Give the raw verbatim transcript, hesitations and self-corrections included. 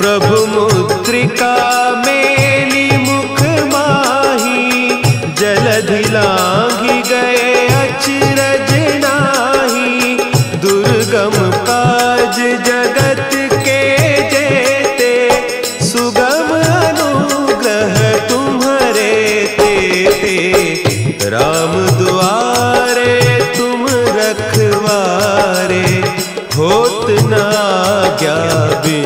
प्रभु मुद्रिका मेली मुख माही, जलधि लांघि गए अचरज नाही। दुर्गम काज जगत के जेते, सुगम अनुग्रह तुम्हारे तेते। राम दुआरे तुम रखवारे, होत न आज्ञा बिनु